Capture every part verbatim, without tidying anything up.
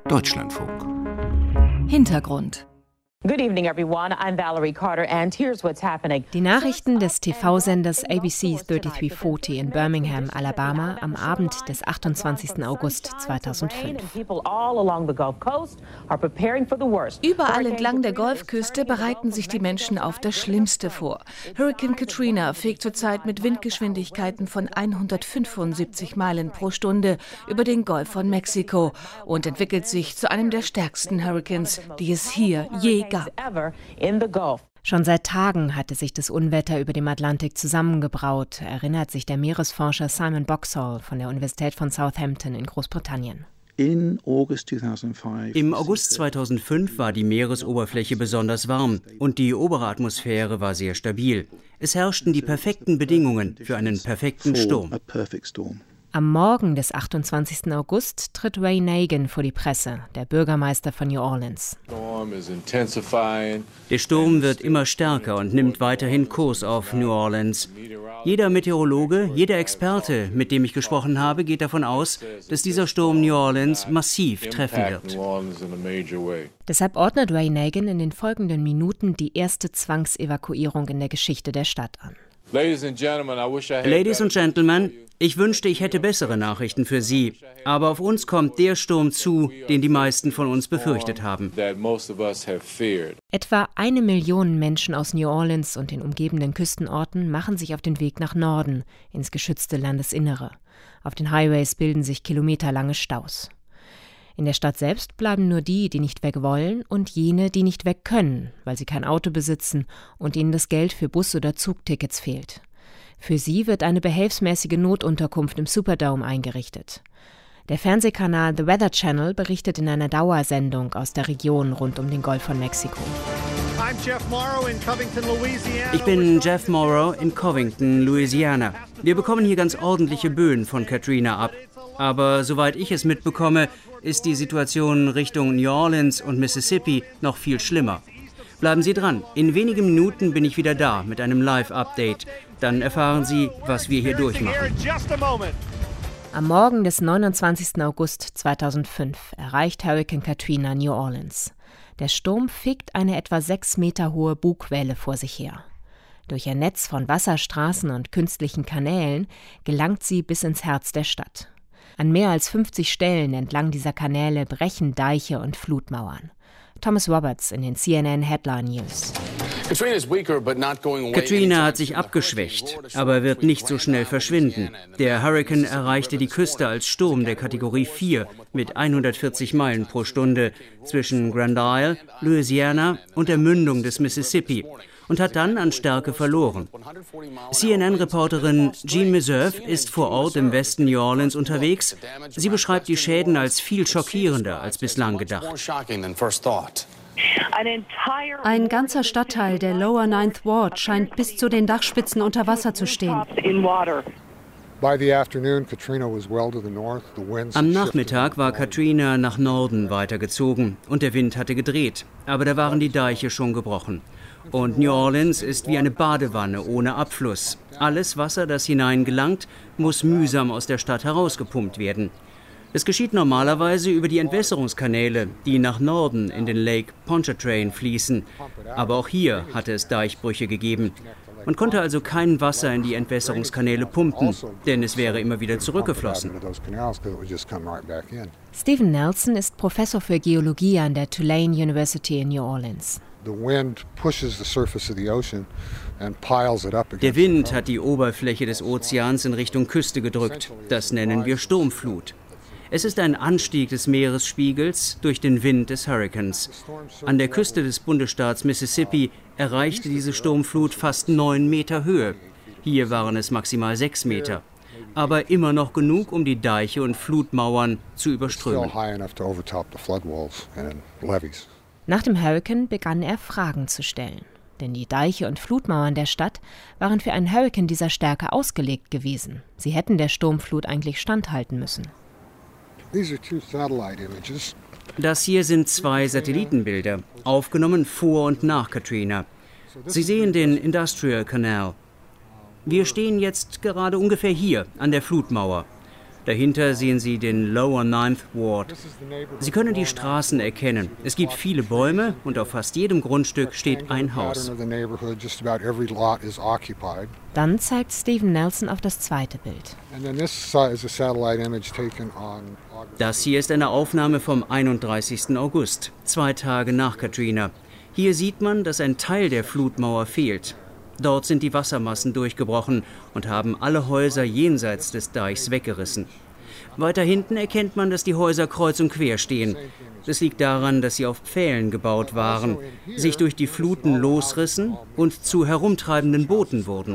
Deutschlandfunk. Hintergrund. Good evening, everyone. I'm Valerie Carter, and here's what's happening. Die Nachrichten des T V-Senders A B C dreiunddreißig vierzig in Birmingham, Alabama, am Abend des achtundzwanzigsten August zweitausendfünf. Überall entlang der Golfküste bereiten sich die Menschen auf das Schlimmste vor. Hurrikan Katrina fegt zurzeit mit Windgeschwindigkeiten von hundertfünfundsiebzig Meilen pro Stunde über den Golf von Mexiko und entwickelt sich zu einem der stärksten Hurrikans, die es hier je gab. Schon seit Tagen hatte sich das Unwetter über dem Atlantik zusammengebraut, erinnert sich der Meeresforscher Simon Boxall von der Universität von Southampton in Großbritannien. Im August zweitausendfünf war die Meeresoberfläche besonders warm und die obere Atmosphäre war sehr stabil. Es herrschten die perfekten Bedingungen für einen perfekten Sturm. Am Morgen des achtundzwanzigsten August tritt Ray Nagin vor die Presse, der Bürgermeister von New Orleans. Der Sturm wird immer stärker und nimmt weiterhin Kurs auf New Orleans. Jeder Meteorologe, jeder Experte, mit dem ich gesprochen habe, geht davon aus, dass dieser Sturm New Orleans massiv treffen wird. Deshalb ordnet Ray Nagin in den folgenden Minuten die erste Zwangsevakuierung in der Geschichte der Stadt an. Ladies und Gentlemen, ich wünschte, ich hätte bessere Nachrichten für Sie. Aber auf uns kommt der Sturm zu, den die meisten von uns befürchtet haben. Etwa eine Million Menschen aus New Orleans und den umgebenden Küstenorten machen sich auf den Weg nach Norden, ins geschützte Landesinnere. Auf den Highways bilden sich kilometerlange Staus. In der Stadt selbst bleiben nur die, die nicht weg wollen und jene, die nicht weg können, weil sie kein Auto besitzen und ihnen das Geld für Bus- oder Zugtickets fehlt. Für sie wird eine behelfsmäßige Notunterkunft im Superdome eingerichtet. Der Fernsehkanal The Weather Channel berichtet in einer Dauersendung aus der Region rund um den Golf von Mexiko. Ich bin Jeff Morrow in Covington, Louisiana. Wir bekommen hier ganz ordentliche Böen von Katrina ab. Aber soweit ich es mitbekomme, ist die Situation Richtung New Orleans und Mississippi noch viel schlimmer. Bleiben Sie dran. In wenigen Minuten bin ich wieder da mit einem Live-Update. Dann erfahren Sie, was wir hier durchmachen. Am Morgen des neunundzwanzigsten August zweitausendfünf erreicht Hurrikan Katrina New Orleans. Der Sturm fegt eine etwa sechs Meter hohe Bugwelle vor sich her. Durch ein Netz von Wasserstraßen und künstlichen Kanälen gelangt sie bis ins Herz der Stadt. An mehr als fünfzig Stellen entlang dieser Kanäle brechen Deiche und Flutmauern. Thomas Roberts in den C N N Headline News. Katrina hat sich abgeschwächt, aber wird nicht so schnell verschwinden. Der Hurrikan erreichte die Küste als Sturm der Kategorie vier mit hundertvierzig Meilen pro Stunde zwischen Grand Isle, Louisiana und der Mündung des Mississippi und hat dann an Stärke verloren. C N N-Reporterin Jean Meserve ist vor Ort im Westen New Orleans unterwegs. Sie beschreibt die Schäden als viel schockierender als bislang gedacht. Ein ganzer Stadtteil der Lower Ninth Ward scheint bis zu den Dachspitzen unter Wasser zu stehen. Am Nachmittag war Katrina nach Norden weitergezogen und der Wind hatte gedreht, aber da waren die Deiche schon gebrochen. Und New Orleans ist wie eine Badewanne ohne Abfluss. Alles Wasser, das hineingelangt, muss mühsam aus der Stadt herausgepumpt werden. Es geschieht normalerweise über die Entwässerungskanäle, die nach Norden in den Lake Pontchartrain fließen. Aber auch hier hatte es Deichbrüche gegeben. Man konnte also kein Wasser in die Entwässerungskanäle pumpen, denn es wäre immer wieder zurückgeflossen. Stephen Nelson ist Professor für Geologie an der Tulane University in New Orleans. Der Wind hat die Oberfläche des Ozeans in Richtung Küste gedrückt. Das nennen wir Sturmflut. Es ist ein Anstieg des Meeresspiegels durch den Wind des Hurrikans. An der Küste des Bundesstaats Mississippi erreichte diese Sturmflut fast neun Meter Höhe. Hier waren es maximal sechs Meter. Aber immer noch genug, um die Deiche und Flutmauern zu überströmen. Nach dem Hurrikan begann er Fragen zu stellen. Denn die Deiche und Flutmauern der Stadt waren für einen Hurrikan dieser Stärke ausgelegt gewesen. Sie hätten der Sturmflut eigentlich standhalten müssen. Das hier sind zwei Satellitenbilder, aufgenommen vor und nach Katrina. Sie sehen den Industrial Canal. Wir stehen jetzt gerade ungefähr hier an der Flutmauer. Dahinter sehen Sie den Lower Ninth Ward. Sie können die Straßen erkennen. Es gibt viele Bäume und auf fast jedem Grundstück steht ein Haus. Dann zeigt Steven Nelson auf das zweite Bild. Das hier ist eine Aufnahme vom einunddreißigsten August, zwei Tage nach Katrina. Hier sieht man, dass ein Teil der Flutmauer fehlt. Dort sind die Wassermassen durchgebrochen und haben alle Häuser jenseits des Deichs weggerissen. Weiter hinten erkennt man, dass die Häuser kreuz und quer stehen. Das liegt daran, dass sie auf Pfählen gebaut waren, sich durch die Fluten losrissen und zu herumtreibenden Booten wurden.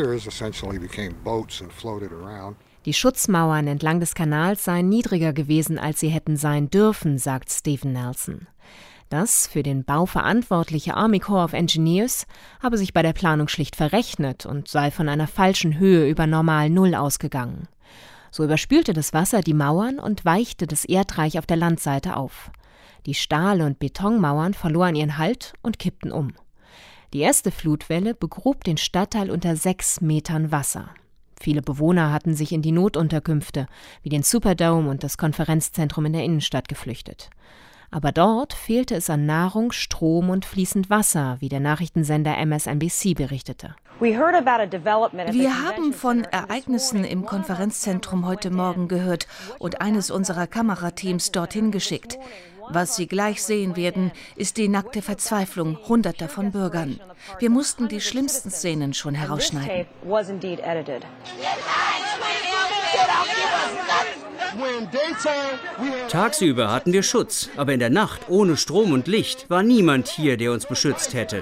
Die Schutzmauern entlang des Kanals seien niedriger gewesen, als sie hätten sein dürfen, sagt Steven Nelson. Das für den Bau verantwortliche Army Corps of Engineers habe sich bei der Planung schlicht verrechnet und sei von einer falschen Höhe über normal Null ausgegangen. So überspülte das Wasser die Mauern und weichte das Erdreich auf der Landseite auf. Die Stahl- und Betonmauern verloren ihren Halt und kippten um. Die erste Flutwelle begrub den Stadtteil unter sechs Metern Wasser. Viele Bewohner hatten sich in die Notunterkünfte, wie den Superdome und das Konferenzzentrum in der Innenstadt, geflüchtet. Aber dort fehlte es an Nahrung, Strom und fließend Wasser, wie der Nachrichtensender M S N B C berichtete. Wir haben von Ereignissen im Konferenzzentrum heute Morgen gehört und eines unserer Kamerateams dorthin geschickt. Was Sie gleich sehen werden, ist die nackte Verzweiflung Hunderter von Bürgern. Wir mussten die schlimmsten Szenen schon herausschneiden. Tagsüber hatten wir Schutz, aber in der Nacht ohne Strom und Licht war niemand hier, der uns beschützt hätte.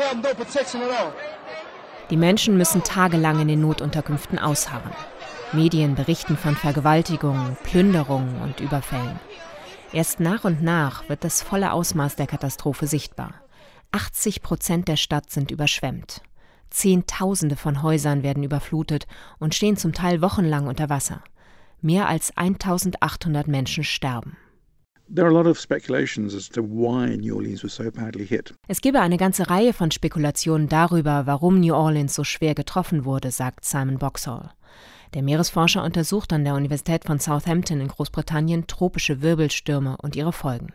Die Menschen müssen tagelang in den Notunterkünften ausharren. Medien berichten von Vergewaltigungen, Plünderungen und Überfällen. Erst nach und nach wird das volle Ausmaß der Katastrophe sichtbar. achtzig Prozent der Stadt sind überschwemmt. Zehntausende von Häusern werden überflutet und stehen zum Teil wochenlang unter Wasser. Mehr als eintausendachthundert Menschen sterben. Es gebe eine ganze Reihe von Spekulationen darüber, warum New Orleans so schwer getroffen wurde, sagt Simon Boxhall. Der Meeresforscher untersucht an der Universität von Southampton in Großbritannien tropische Wirbelstürme und ihre Folgen.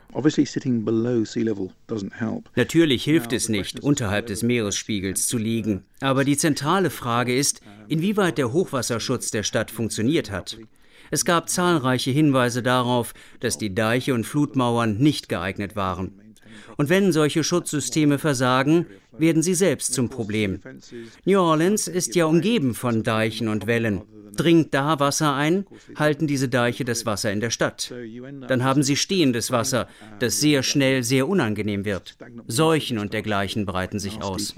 Natürlich hilft es nicht, unterhalb des Meeresspiegels zu liegen. Aber die zentrale Frage ist, inwieweit der Hochwasserschutz der Stadt funktioniert hat. Es gab zahlreiche Hinweise darauf, dass die Deiche und Flutmauern nicht geeignet waren. Und wenn solche Schutzsysteme versagen, werden sie selbst zum Problem. New Orleans ist ja umgeben von Deichen und Wällen. Dringt da Wasser ein, halten diese Deiche das Wasser in der Stadt. Dann haben sie stehendes Wasser, das sehr schnell sehr unangenehm wird. Seuchen und dergleichen breiten sich aus.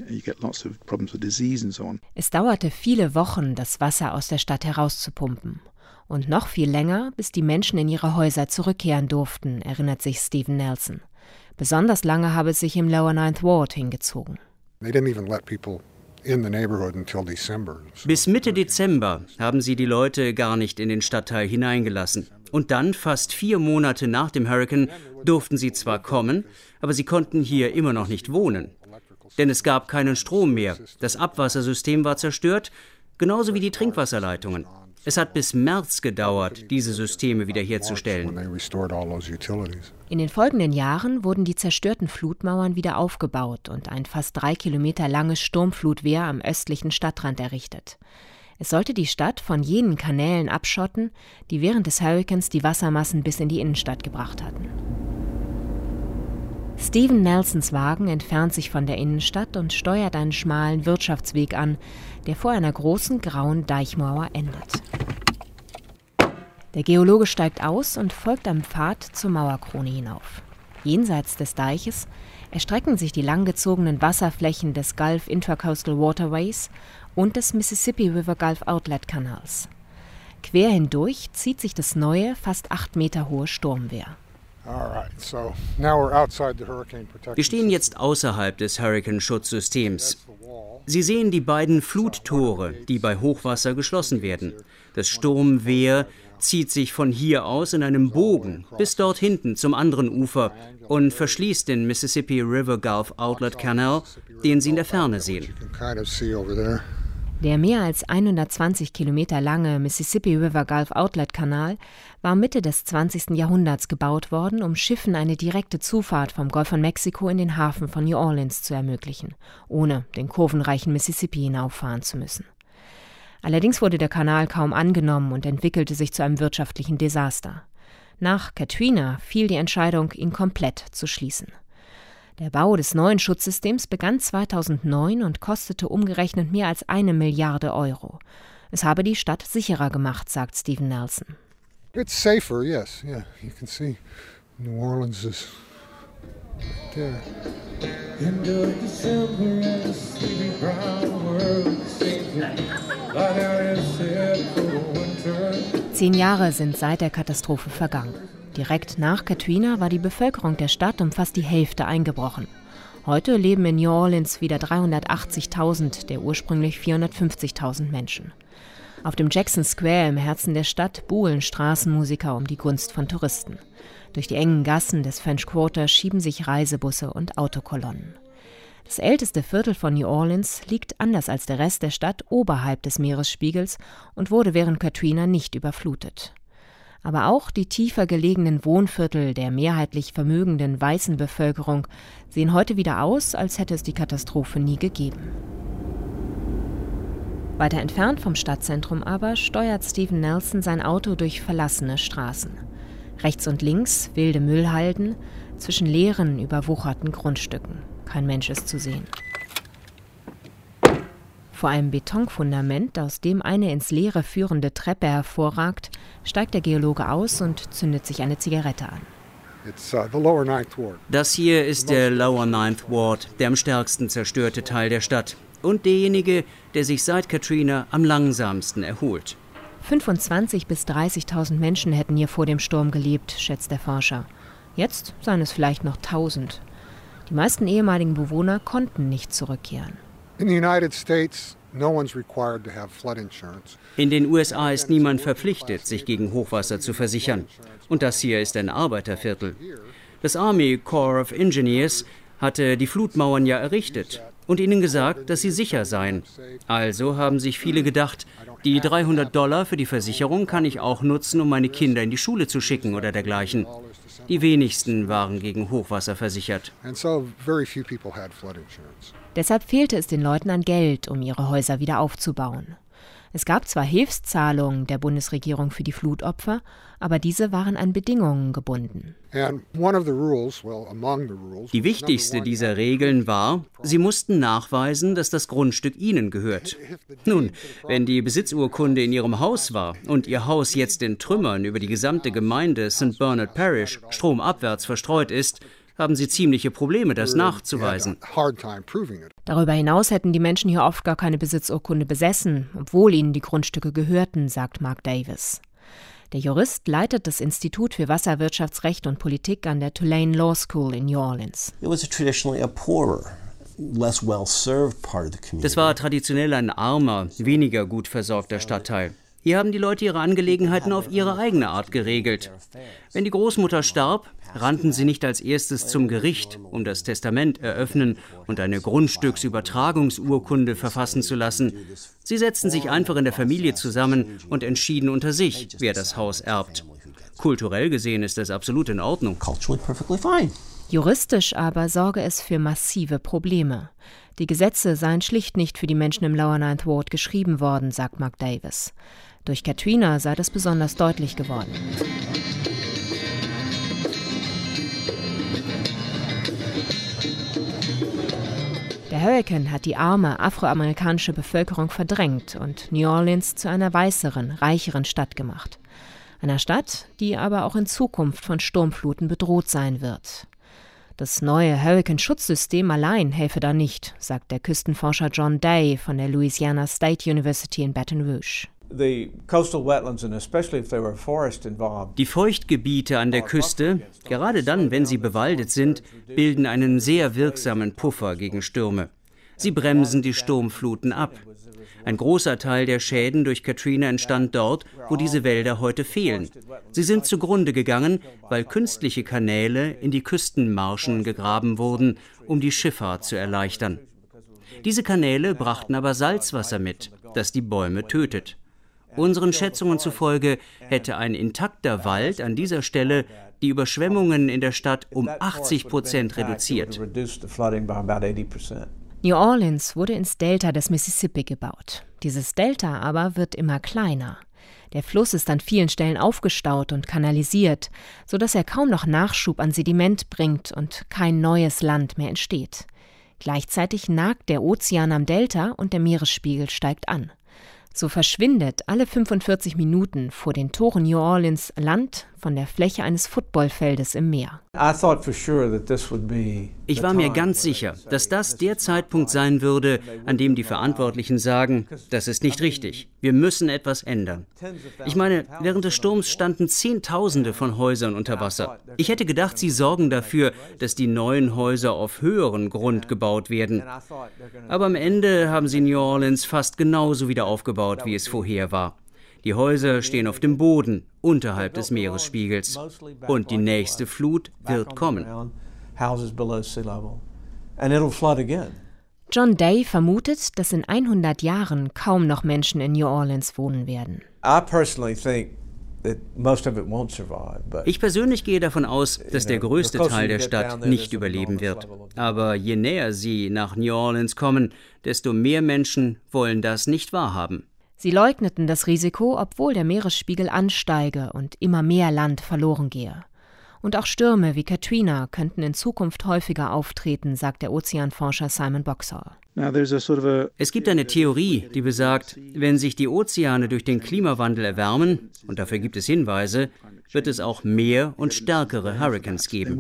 Es dauerte viele Wochen, das Wasser aus der Stadt herauszupumpen. Und noch viel länger, bis die Menschen in ihre Häuser zurückkehren durften, erinnert sich Steven Nelson. Besonders lange habe es sich im Lower Ninth Ward hingezogen. Bis Mitte Dezember haben sie die Leute gar nicht in den Stadtteil hineingelassen. Und dann, fast vier Monate nach dem Hurrikan, durften sie zwar kommen, aber sie konnten hier immer noch nicht wohnen. Denn es gab keinen Strom mehr, das Abwassersystem war zerstört, genauso wie die Trinkwasserleitungen. Es hat bis März gedauert, diese Systeme wiederherzustellen. In den folgenden Jahren wurden die zerstörten Flutmauern wieder aufgebaut und ein fast drei Kilometer langes Sturmflutwehr am östlichen Stadtrand errichtet. Es sollte die Stadt von jenen Kanälen abschotten, die während des Hurrikans die Wassermassen bis in die Innenstadt gebracht hatten. Steven Nelsons Wagen entfernt sich von der Innenstadt und steuert einen schmalen Wirtschaftsweg an, der vor einer großen grauen Deichmauer endet. Der Geologe steigt aus und folgt am Pfad zur Mauerkrone hinauf. Jenseits des Deiches erstrecken sich die langgezogenen Wasserflächen des Gulf Intracoastal Waterways und des Mississippi River Gulf Outlet Kanals. Quer hindurch zieht sich das neue, fast acht Meter hohe Sturmwehr. Wir stehen jetzt außerhalb des Hurrikan-Schutzsystems. Sie sehen die beiden Fluttore, die bei Hochwasser geschlossen werden. Das Sturmwehr zieht sich von hier aus in einem Bogen bis dort hinten zum anderen Ufer und verschließt den Mississippi River Gulf Outlet Canal, den Sie in der Ferne sehen. Der mehr als hundertzwanzig Kilometer lange Mississippi River Gulf Outlet Kanal war Mitte des zwanzigsten Jahrhunderts gebaut worden, um Schiffen eine direkte Zufahrt vom Golf von Mexiko in den Hafen von New Orleans zu ermöglichen, ohne den kurvenreichen Mississippi hinauffahren zu müssen. Allerdings wurde der Kanal kaum angenommen und entwickelte sich zu einem wirtschaftlichen Desaster. Nach Katrina fiel die Entscheidung, ihn komplett zu schließen. Der Bau des neuen Schutzsystems begann zweitausendneun und kostete umgerechnet mehr als eine Milliarde Euro. Es habe die Stadt sicherer gemacht, sagt Steven Nelson. It's safer, yes. Yeah, you can see New Orleans is right there. Into December and the sleepy brown world Zehn Jahre sind seit der Katastrophe vergangen. Direkt nach Katrina war die Bevölkerung der Stadt um fast die Hälfte eingebrochen. Heute leben in New Orleans wieder dreihundertachtzigtausend der ursprünglich vierhundertfünfzigtausend Menschen. Auf dem Jackson Square im Herzen der Stadt buhlen Straßenmusiker um die Gunst von Touristen. Durch die engen Gassen des French Quarter schieben sich Reisebusse und Autokolonnen. Das älteste Viertel von New Orleans liegt anders als der Rest der Stadt oberhalb des Meeresspiegels und wurde während Katrina nicht überflutet. Aber auch die tiefer gelegenen Wohnviertel der mehrheitlich vermögenden weißen Bevölkerung sehen heute wieder aus, als hätte es die Katastrophe nie gegeben. Weiter entfernt vom Stadtzentrum aber steuert Steven Nelson sein Auto durch verlassene Straßen. Rechts und links wilde Müllhalden, zwischen leeren, überwucherten Grundstücken. Kein Mensch ist zu sehen. Vor einem Betonfundament, aus dem eine ins Leere führende Treppe hervorragt, steigt der Geologe aus und zündet sich eine Zigarette an. Das hier ist der Lower Ninth Ward, der am stärksten zerstörte Teil der Stadt. Und derjenige, der sich seit Katrina am langsamsten erholt. fünfundzwanzigtausend bis dreißigtausend Menschen hätten hier vor dem Sturm gelebt, schätzt der Forscher. Jetzt seien es vielleicht noch tausend. Die meisten ehemaligen Bewohner konnten nicht zurückkehren. In the United States, no one's required to have flood insurance. In den U S A ist niemand verpflichtet, sich gegen Hochwasser zu versichern. Und das hier ist ein Arbeiterviertel. Das Army Corps of Engineers hatte die Flutmauern ja errichtet und ihnen gesagt, dass sie sicher seien. Also haben sich viele gedacht, die dreihundert Dollar für die Versicherung kann ich auch nutzen, um meine Kinder in die Schule zu schicken oder dergleichen. Die wenigsten waren gegen Hochwasser versichert. Deshalb fehlte es den Leuten an Geld, um ihre Häuser wieder aufzubauen. Es gab zwar Hilfszahlungen der Bundesregierung für die Flutopfer, aber diese waren an Bedingungen gebunden. Die wichtigste dieser Regeln war, sie mussten nachweisen, dass das Grundstück ihnen gehört. Nun, wenn die Besitzurkunde in ihrem Haus war und ihr Haus jetzt in Trümmern über die gesamte Gemeinde Saint Bernard Parish stromabwärts verstreut ist, haben sie ziemliche Probleme, das nachzuweisen. Darüber hinaus hätten die Menschen hier oft gar keine Besitzurkunde besessen, obwohl ihnen die Grundstücke gehörten, sagt Mark Davis. Der Jurist leitet das Institut für Wasserwirtschaftsrecht und Politik an der Tulane Law School in New Orleans. Das war traditionell ein armer, weniger gut versorgter Stadtteil. Hier haben die Leute ihre Angelegenheiten auf ihre eigene Art geregelt. Wenn die Großmutter starb, rannten sie nicht als erstes zum Gericht, um das Testament eröffnen und eine Grundstücksübertragungsurkunde verfassen zu lassen. Sie setzten sich einfach in der Familie zusammen und entschieden unter sich, wer das Haus erbt. Kulturell gesehen ist das absolut in Ordnung. Juristisch aber sorge es für massive Probleme. Die Gesetze seien schlicht nicht für die Menschen im Lower Ninth Ward geschrieben worden, sagt Mark Davis. Durch Katrina sei das besonders deutlich geworden. Der Hurrikan hat die arme afroamerikanische Bevölkerung verdrängt und New Orleans zu einer weißeren, reicheren Stadt gemacht. Einer Stadt, die aber auch in Zukunft von Sturmfluten bedroht sein wird. Das neue Hurrikan-Schutzsystem allein helfe da nicht, sagt der Küstenforscher John Day von der Louisiana State University in Baton Rouge. Die Feuchtgebiete an der Küste, gerade dann, wenn sie bewaldet sind, bilden einen sehr wirksamen Puffer gegen Stürme. Sie bremsen die Sturmfluten ab. Ein großer Teil der Schäden durch Katrina entstand dort, wo diese Wälder heute fehlen. Sie sind zugrunde gegangen, weil künstliche Kanäle in die Küstenmarschen gegraben wurden, um die Schifffahrt zu erleichtern. Diese Kanäle brachten aber Salzwasser mit das die Bäume tötet. Unseren Schätzungen zufolge hätte ein intakter Wald an dieser Stelle die Überschwemmungen in der Stadt um achtzig Prozent reduziert. New Orleans wurde ins Delta des Mississippi gebaut. Dieses Delta aber wird immer kleiner. Der Fluss ist an vielen Stellen aufgestaut und kanalisiert, sodass er kaum noch Nachschub an Sediment bringt und kein neues Land mehr entsteht. Gleichzeitig nagt der Ozean am Delta und der Meeresspiegel steigt an. So verschwindet alle fünfundvierzig Minuten vor den Toren New Orleans Land von der Fläche eines Footballfeldes im Meer. Ich war mir ganz sicher, dass das der Zeitpunkt sein würde, an dem die Verantwortlichen sagen, das ist nicht richtig, wir müssen etwas ändern. Ich meine, während des Sturms standen Zehntausende von Häusern unter Wasser. Ich hätte gedacht, sie sorgen dafür, dass die neuen Häuser auf höheren Grund gebaut werden. Aber am Ende haben sie New Orleans fast genauso wieder aufgebaut, wie es vorher war. Die Häuser stehen auf dem Boden, unterhalb des Meeresspiegels. Und die nächste Flut wird kommen. John Day vermutet, dass in hundert Jahren kaum noch Menschen in New Orleans wohnen werden. Ich persönlich gehe davon aus, dass der größte Teil der Stadt nicht überleben wird. Aber je näher sie nach New Orleans kommen, desto mehr Menschen wollen das nicht wahrhaben. Sie leugneten das Risiko, obwohl der Meeresspiegel ansteige und immer mehr Land verloren gehe. Und auch Stürme wie Katrina könnten in Zukunft häufiger auftreten, sagt der Ozeanforscher Simon Boxall. Es gibt eine Theorie, die besagt, wenn sich die Ozeane durch den Klimawandel erwärmen, und dafür gibt es Hinweise, wird es auch mehr und stärkere Hurrikans geben.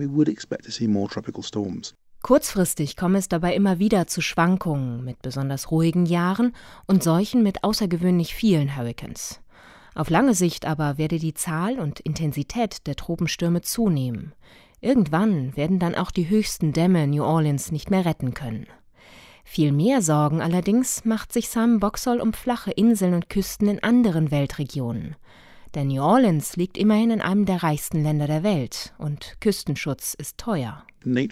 Kurzfristig komme es dabei immer wieder zu Schwankungen mit besonders ruhigen Jahren und solchen mit außergewöhnlich vielen Hurrikans. Auf lange Sicht aber werde die Zahl und Intensität der Tropenstürme zunehmen. Irgendwann werden dann auch die höchsten Dämme New Orleans nicht mehr retten können. Viel mehr Sorgen allerdings macht sich Simon Boxall um flache Inseln und Küsten in anderen Weltregionen. Denn New Orleans liegt immerhin in einem der reichsten Länder der Welt und Küstenschutz ist teuer. Die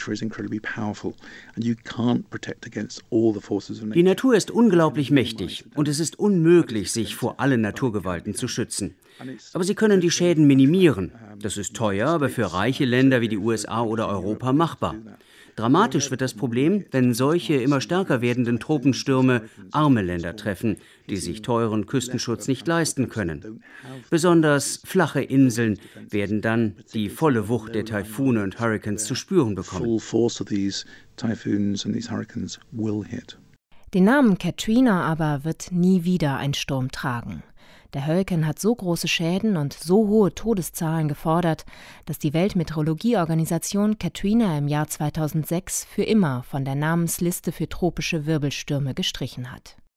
Natur ist unglaublich mächtig und es ist unmöglich, sich vor allen Naturgewalten zu schützen. Aber sie können die Schäden minimieren. Das ist teuer, aber für reiche Länder wie die U S A oder Europa machbar. Dramatisch wird das Problem, wenn solche immer stärker werdenden Tropenstürme arme Länder treffen, die sich teuren Küstenschutz nicht leisten können. Besonders flache Inseln werden dann die volle Wucht der Taifune und Hurrikans zu spüren bekommen. Den Namen Katrina aber wird nie wieder ein Sturm tragen. Der Hurrikan hat so große Schäden und so hohe Todeszahlen gefordert, dass die Weltmeteorologieorganisation Katrina im Jahr zweitausendsechs für immer von der Namensliste für tropische Wirbelstürme gestrichen hat.